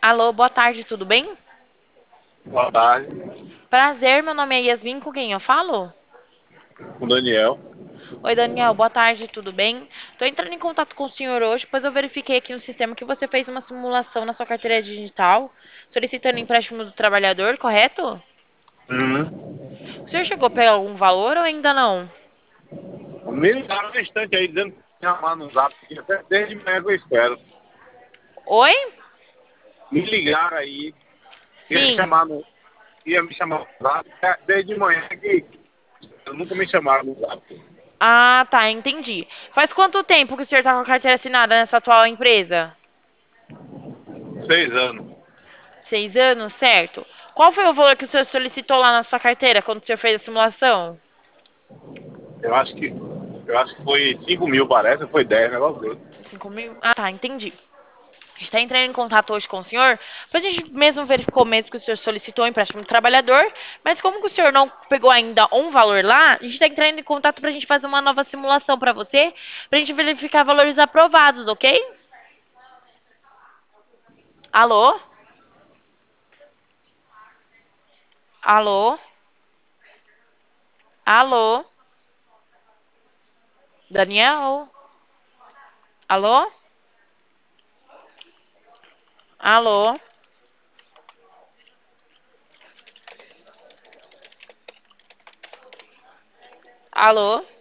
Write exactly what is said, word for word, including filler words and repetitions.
Alô, boa tarde, tudo bem? Boa tarde, Prazer, meu nome é Yasmin, com quem eu falo? com o Daniel. Oi, Daniel, boa tarde, tudo bem? Estou entrando em contato com o senhor hoje, pois eu verifiquei aqui no sistema que você fez uma simulação na sua carteira digital, solicitando empréstimo do trabalhador, correto? Uhum. O senhor chegou a pegar algum valor ou ainda não? Me ligaram no instante aí dizendo que ia chamar no zap, que até desde manhã que eu espero. Oi? Me ligaram aí, ia Sim. chamar no. Ia me chamar no zap, até desde manhã que eu nunca me chamaram no zap. Ah, tá, entendi. Faz quanto tempo que o senhor está com a carteira assinada nessa atual empresa? Seis anos. Seis anos, certo? Qual foi o valor que o senhor solicitou lá na sua carteira quando o senhor fez a simulação? Eu acho que. Eu acho que foi cinco mil, parece, ou foi dez, negócio dele. Cinco mil? Ah, tá, entendi. A gente está entrando em contato hoje com o senhor, pois a gente mesmo verificou mesmo que o senhor solicitou o empréstimo do trabalhador, mas como que o senhor não pegou ainda um valor lá, a gente está entrando em contato para a gente fazer uma nova simulação para você, para a gente verificar valores aprovados, ok? Alô? Alô? Alô? Daniel? Alô? Alô? Alô?